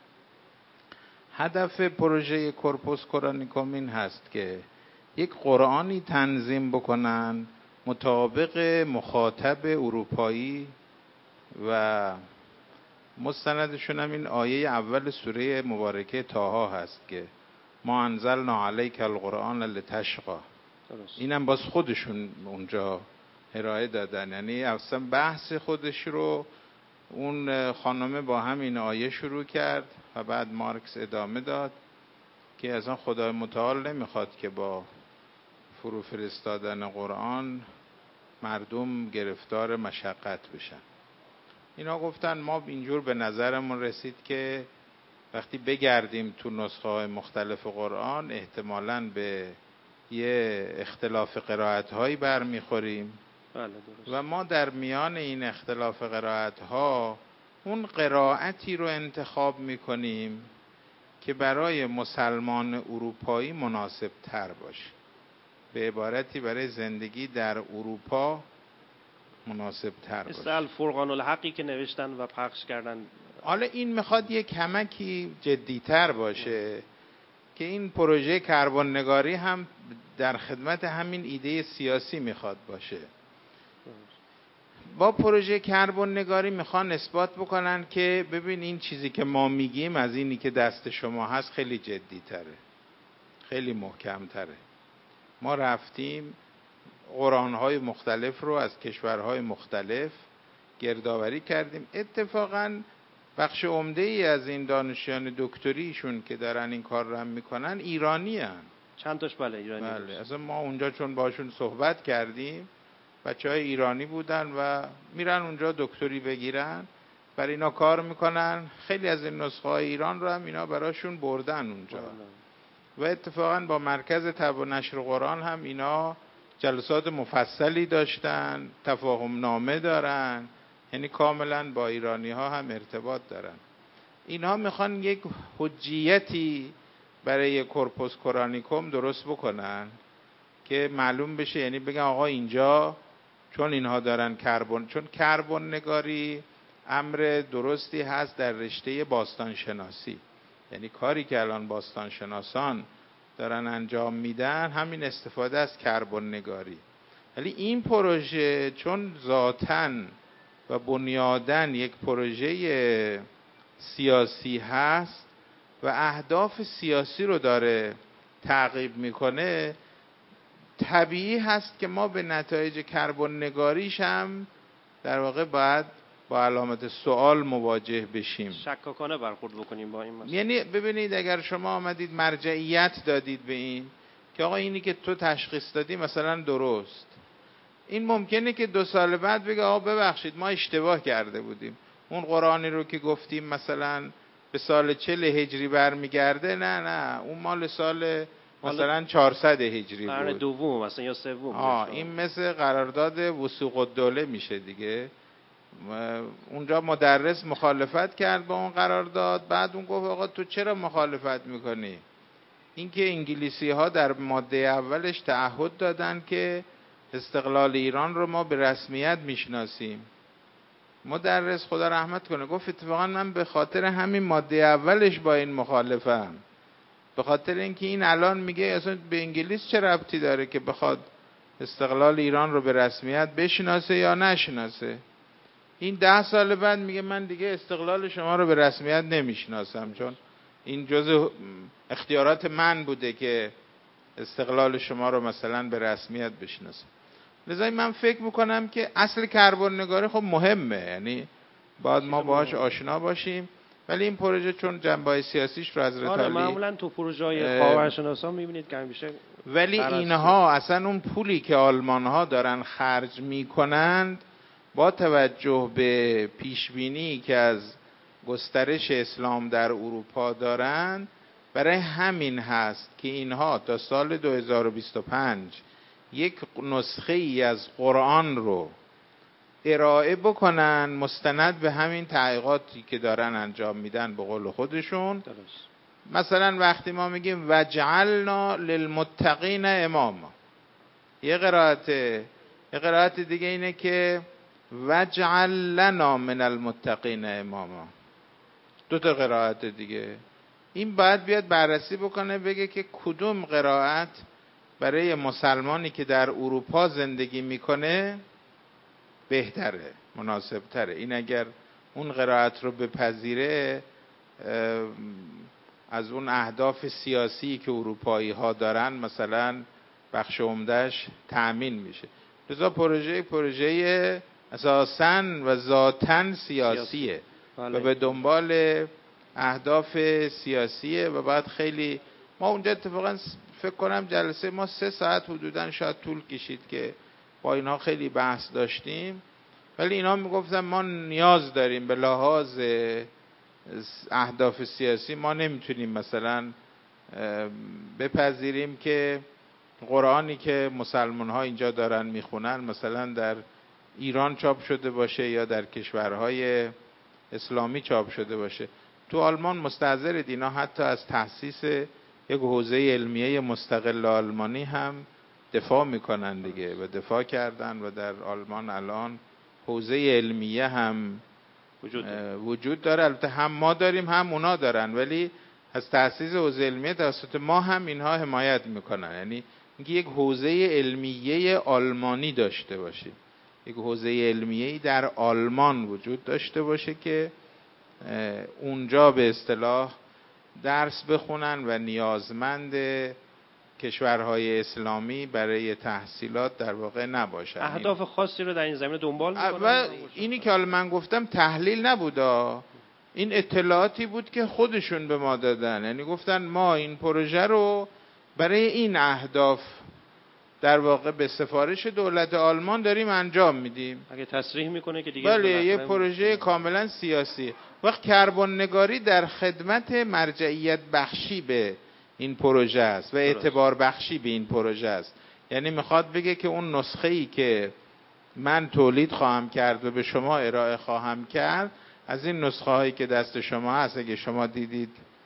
هدف پروژه کورپوس کورانیکوم این هست که یک قرآنی تنظیم بکنن مطابق مخاطب اروپایی و مستندشون هم این آیه اول سوره مبارکه طه هست که ما انزلنا علیک القرآن لتشقی. اینم باز خودشون اونجا ارائه دادن، یعنی اصلا بحث خودش رو اون خانمه با همین آیه شروع کرد و بعد مارکس ادامه داد که اصلا خدای متعال نمیخواد که با فرو فرستادن قرآن مردم گرفتار مشقت بشن. اینا گفتن ما اینجور به نظرمون رسید که وقتی بگردیم تو نسخه های مختلف قرآن احتمالاً به یه اختلاف قرائت هایی برمیخوریم و ما در میان این اختلاف قرائت ها اون قرائتی رو انتخاب میکنیم که برای مسلمان اروپایی مناسب تر باشه، به عبارتی برای زندگی در اروپا مناسب تر باشه. مثل فرقان الحقی که نوشتن و پخش کردن. حالا این میخواد یک کمکی جدیتر باشه که این پروژه کربن نگاری هم در خدمت همین ایده سیاسی میخواد باشه. با پروژه کربن نگاری میخوان اثبات بکنن که ببین این چیزی که ما میگیم از اینی که دست شما هست خیلی جدیتره، خیلی محکمتره. ما رفتیم قرآن‌های مختلف رو از کشورهای مختلف گردآوری کردیم. اتفاقاً بخش عمده‌ای از این دانشیان دکتریشون که دارن این کار رو هم میکنن ایرانی هن. چند تاش بله ایرانی. بله اصلا ما اونجا چون باشون صحبت کردیم بچه‌های ایرانی بودن و میرن اونجا دکتری بگیرن، برای اینا کار میکنن. خیلی از این نسخه های ایران رو هم اینا براشون بردن اونجا و اتفاقا با مرکز تبع و نشر قرآن هم اینا جلسات مفصلی داشتن، تفاهم نامه دارن، یعنی کاملا با ایرانی ها هم ارتباط دارن. اینها میخوان یک حجیتی برای کورپوس کورانیکوم درست بکنن که معلوم بشه، یعنی بگن آقا اینجا چون اینها دارن چون کربن نگاری امر درستی هست در رشته باستان شناسی، یعنی کاری که الان باستان شناسان دارن انجام میدن همین استفاده از کربن نگاری. ولی این پروژه چون ذاتاً و بنیاداً یک پروژه سیاسی هست و اهداف سیاسی رو داره تعقیب میکنه، طبیعی هست که ما به نتایج کربن نگاریش هم در واقع باید با علامت سوال مواجه بشیم، شکاکانه برخورد بکنیم با این مسئله. یعنی ببینید اگر شما آمدید مرجعیت دادید به این که آقا اینی که تو تشخیص دادی مثلا درست، این ممکنه که 2 سال بعد بگه آقا ببخشید ما اشتباه کرده بودیم، اون قرآنی رو که گفتیم مثلا به سال 40 هجری برمیگرده، نه اون مال سال مثلا 400 هجری بود، قرن دوم مثلا یا سوم. این مثل قرارداد وثوق الدوله میشه دیگه. اونجا مدرس مخالفت کرد با اون قرارداد، بعد اون گفت آقا تو چرا مخالفت میکنی؟ اینکه انگلیسی ها در ماده اولش تعهد دادن که استقلال ایران رو ما به رسمیت میشناسیم. مدرس خدا رحمت کنه گفت اتفاقا من به خاطر همین ماده اولش با این مخالفم، به خاطر اینکه این الان میگه اصلا به انگلیس چه ربطی داره که بخواد استقلال ایران رو به رسمیت بشناسه یا نشناسه. این 10 سال بعد میگه من دیگه استقلال شما رو به رسمیت نمیشناسم، چون این جزء اختیارات من بوده که استقلال شما رو مثلا به رسمیت بشناسم. لذا من فکر میکنم که اصل کربن نگاری خب مهمه، یعنی باید ما باهاش آشنا باشیم، ولی این پروژه چون جنبه‌های سیاسیش رو حضرت علی معمولا تو پروژه‌های خاورشناسا میبینید که همیشه، ولی اینها اصلا اون پولی که آلمان‌ها دارن خرج میکنند با توجه به پیشبینی که از گسترش اسلام در اروپا دارند، برای همین هست که اینها تا سال 2025 یک نسخه ای از قرآن رو ارائه بکنن مستند به همین تحقیقاتی که دارن انجام میدن به قول خودشون. درست. مثلا وقتی ما میگیم وجعلنا للمتقین اماما، یه قرائت دیگه اینه که وجعل لنا من المتقین اماما، 2 تا قرائت دیگه. این باید بیاد بررسی بکنه بگه که کدوم قرائت برای مسلمانی که در اروپا زندگی میکنه بهتره، مناسبتره. این اگر اون قرائت رو بپذیره از اون اهداف سیاسی که اروپایی ها دارن مثلا بخش عمدهش تأمین میشه. لذا پروژه اساساً و ذاتاً سیاسیه و به دنبال اهداف سیاسیه و بعد خیلی ما اونجا اتفاقاً فکر کنم جلسه ما 3 ساعت حدوداً شاید طول کشید که با اینا خیلی بحث داشتیم، ولی اینا میگفتن ما نیاز داریم به لحاظ اهداف سیاسی، ما نمیتونیم مثلا بپذیریم که قرآنی که مسلمان ها اینجا دارن میخونن مثلا در ایران چاپ شده باشه یا در کشورهای اسلامی چاپ شده باشه. تو آلمان مستحضرید اینا حتی از تأسیس یک حوزه علمیه مستقل آلمانی هم دفاع میکنن دیگه و دفاع کردن و در آلمان الان حوزه علمیه هم وجود داره. البته هم ما داریم هم اونا دارن، ولی از تأسیس حوزه علمیه توسط ما هم اینها حمایت میکنن. یعنی اینکه یک حوزه علمیه آلمانی داشته باشه، یک حوزه علمیه در آلمان وجود داشته باشه که اونجا به اصطلاح درس بخونن و نیازمند کشورهای اسلامی برای تحصیلات در واقع نباشن. اهداف خاصی رو در این زمینه دنبال میکنن و اینی که حالا من گفتم تحلیل نبودا، این اطلاعاتی بود که خودشون به ما دادن. یعنی گفتن ما این پروژه رو برای این اهداف در واقع به سفارش دولت آلمان داریم انجام میدیم. اگه تصریح میکنه که دیگه بله یه پروژه کاملا سیاسی. وقت کربن نگاری در خدمت مرجعیت بخشی به این پروژه است و اعتبار بخشی به این پروژه است. یعنی میخواد بگه که اون نسخه‌ای که من تولید خواهم کرد و به شما ارائه خواهم کرد، از این نسخه هایی که دست شما هست اگه شما دیدید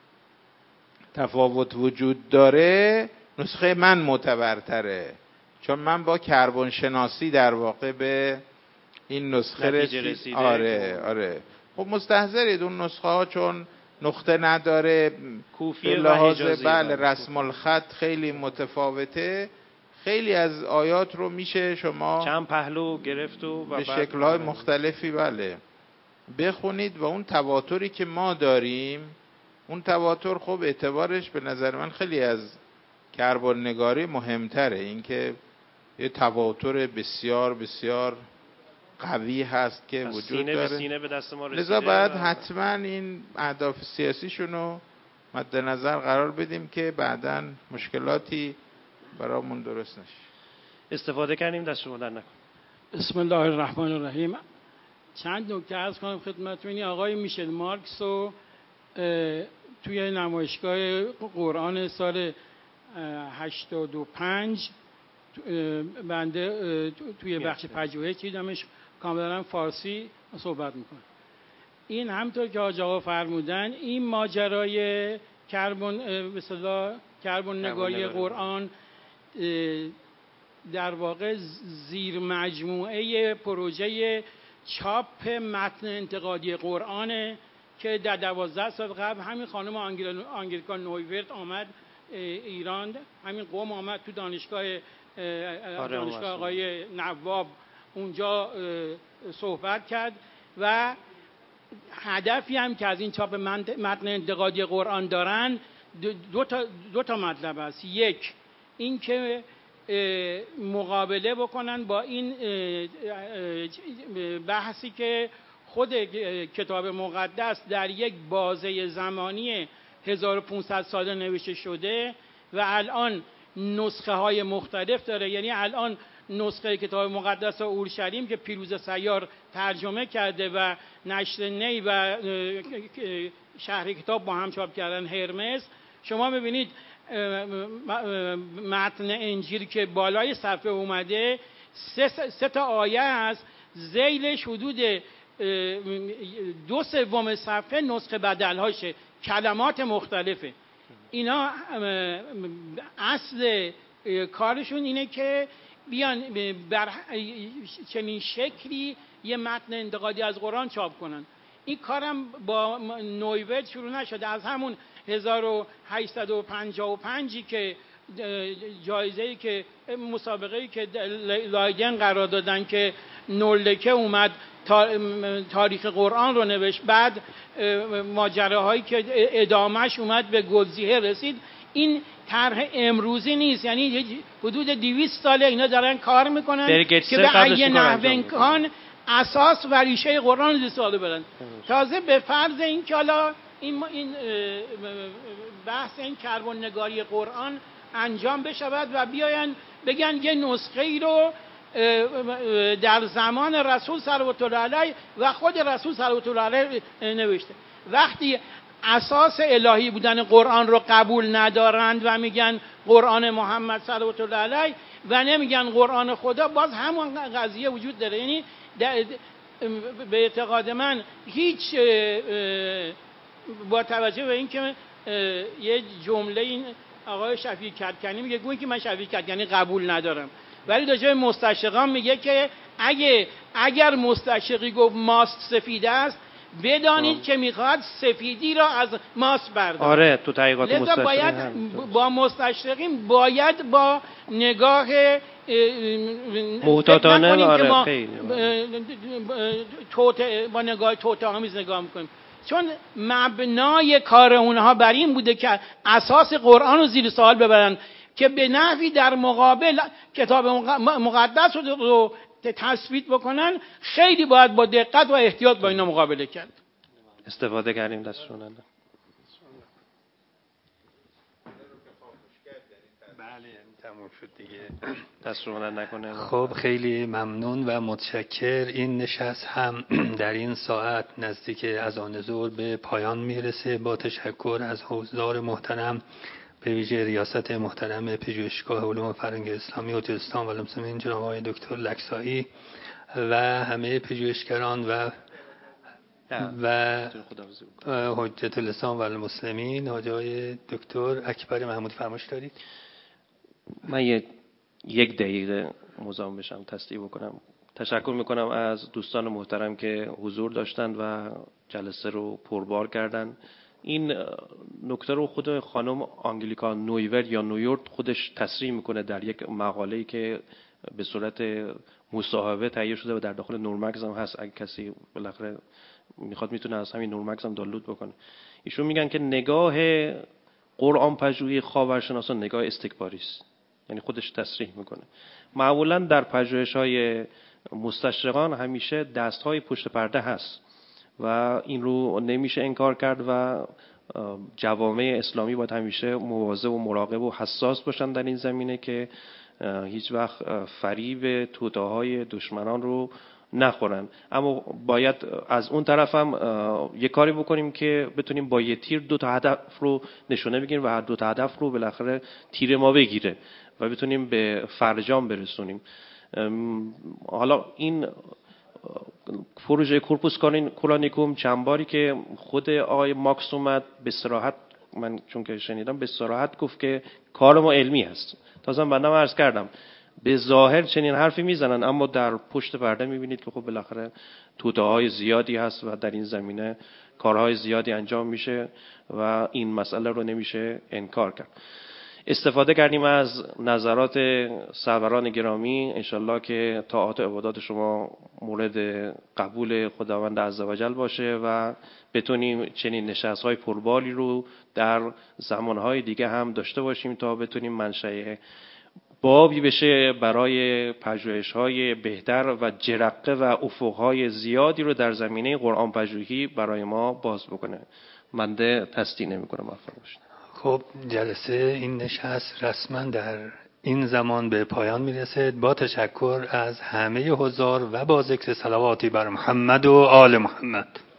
تفاوت وجود داره، نسخه من معتبرتره، چون من با کربن شناسی در واقع به این نسخه رسیدم. آره خب مستحضرید اون نسخه ها چون نقطه نداره، به لحاظ رسم الخط خیلی متفاوته، خیلی از آیات رو میشه شما چند پهلو گرفت و به شکل‌های مختلفی بله بخونید و اون تواتری که ما داریم، اون تواتر خب اعتبارش به نظر من خیلی از کربن نگاری مهمتره. اینکه یه تواتر بسیار بسیار قوی هست که وجود سینه داره، به سینه به دست ما رسیده. لذا باید حتما این اهداف سیاسیشون رو مد نظر قرار بدیم که بعداً مشکلاتی برامون درست نشه. استفاده کردیم، دست شما در نکن. بسم الله الرحمن الرحیم. چند نکته عرض کنم خدمتتون. آقای میشل مارکس رو توی نمایشگاه قرآن سال 85 بنده توی بخش پژوهش دیدمش، کاملا فارسی صحبت میکنه. این همطور که حاج آقا فرمودن، این ماجرای کربن نگاری قرآن در واقع زیر مجموعه پروژه چاپ متن انتقادی قرآنه که در 12 سال قبل همین خانم آنگلیکا نویورت آمد ایران، همین قوم آمد تو دانشگاه آقای نواب اونجا صحبت کرد و هدفی هم که از این چاپ متن انتقادی قرآن دارن دو تا مطلب است. یک، این که مقابله بکنن با این بحثی که خود کتاب مقدس در یک بازه زمانی 1500 ساله نوشته شده و الان نسخه های مختلف داره. یعنی الان نسخه کتاب مقدس اورشلیم که پیروز سیار ترجمه کرده و نشر نی و شهر کتاب با هم چاپ کردن هرمس، شما می‌بینید متن انجیل که بالای صفحه اومده 3 تا آیه است، ذیلش حدود 2/3 صفحه نسخه بدل‌هاشه، کلمات مختلفه. اینا اصل کارشون اینه که بیان بر چنین شکلی یه متن انتقادی از قرآن چاپ کنن. این کارم با نویورت شروع نشده، از همون 1855 که جایزه‌ای که مسابقه‌ای که لایدن قرار دادن که نولکه اومد تاریخ قرآن رو نوشت، بعد ماجراهایی که ادامهش اومد به گلزیه رسید. این طرح امروزی نیست، یعنی حدود 200 ساله اینا دارن کار میکنن که به ای نحو امکان اساس و ریشه قرآن رو ساله برن. تازه به فرض این که حالا این بحث این کربن نگاری قرآن انجام بشود و بیاین بگن یه نسخه ای رو در زمان رسول صلوات الله علیه و خود رسول صلوات الله علیه نوشته. وقتی اساس الهی بودن قرآن رو قبول ندارند و میگن قرآن محمد صلوات الله علیه و نمیگن قرآن خدا، باز همون قضیه وجود داره. یعنی به اعتقاد من هیچ، با توجه به اینکه یه جمله این آقای شفیع کدکنی میگه گویی که من شفیع کدکنی قبول ندارم، ولی در جای مستشرقان میگه که اگر مستشرقی گفت ماست سفید است، بدانید که میخواد سفیدی را از ماست بردارد. آره، تو تحقیقات لذا باید با مستشرقین باید با نگاه محتاطانه، آره، با نگاه توطئه‌آمیز نگاه میکنیم، چون مبنای کار اونها بر این بوده که اساس قرآن رو زیر سوال ببرن که به نحوی در مقابل کتاب مقدس رو تثبیت بکنن. خیلی باید با دقت و احتیاط با اینا مقابله کرد. استفاده کردیم، دستشون بله، تموم شد دیگه، دستشون نکنه. خب خیلی ممنون و متشکر. این نشست هم در این ساعت نزدیک اذان ظهر به پایان میرسه. با تشکر از حضار محترم، به ویژه ریاست محترم پژوهشگاه علوم فرهنگ اسلامی حجت الاسلام و المسلمین جناب آقای دکتر لکسایی و همه پژوهشگران و حجت الاسلام و المسلمین. آقای دکتر اکبر محمودی فرمایش دارید؟ من یک دقیقه مزاحم بشم، تصدیق بکنم. تشکر میکنم از دوستان محترم که حضور داشتند و جلسه رو پربار کردند. این نکته رو خود خانم آنگلیکا نویورت یا نیویورک خودش تصریح میکنه در یک مقاله‌ای که به صورت مصاحبه تهیه شده و در داخل نورمکس هم هست. اگه کسی بالاخره میخواد میتونه از همین نورمکس هم دانلود بکنه. ایشون میگن که نگاه قرآن پژوهی خاورشناسان نگاه استکباری است، یعنی خودش تصریح میکنه. معمولا در پژوهش‌های مستشرقان همیشه دست‌های پشت پرده هست و این رو نمیشه انکار کرد و جوامع اسلامی باید همیشه مواظب و مراقب و حساس باشن در این زمینه که هیچ وقت فریب توطئه‌های دشمنان رو نخورن. اما باید از اون طرف هم یه کاری بکنیم که بتونیم با یه تیر 2 تا هدف رو نشونه بگیریم و هر 2 تا هدف رو بالاخره تیر ما بگیره و بتونیم به فرجام برسونیم. حالا این پروژه کورپوس کورانیکوم چند باری که خود آقای ماکس اومد به صراحت، من چون که شنیدم به صراحت گفت که کار ما علمی هست. تازه بنده عرض کردم به ظاهر چنین حرفی میزنن اما در پشت پرده میبینید که خب بالاخره توطئه‌های زیادی هست و در این زمینه کارهای زیادی انجام میشه و این مسئله رو نمیشه انکار کرد. استفاده کردیم از نظرات سروران گرامی، انشالله که طاعات و عبادات شما مورد قبول خداوند عزوجل باشه و بتونیم چنین نشست‌های پرباری رو در زمانهای دیگه هم داشته باشیم تا بتونیم منشأ بابی بشه برای پژوهش‌های بهتر و جرقه و افق‌های زیادی رو در زمینه قرآن پژوهی برای ما باز بکنه. بنده تصدیق نمی‌کنم. موفق باشید. خب جلسه این نشست رسما در این زمان به پایان میرسه. با تشکر از همه حضار و با ذکر صلواتی بر محمد و آل محمد.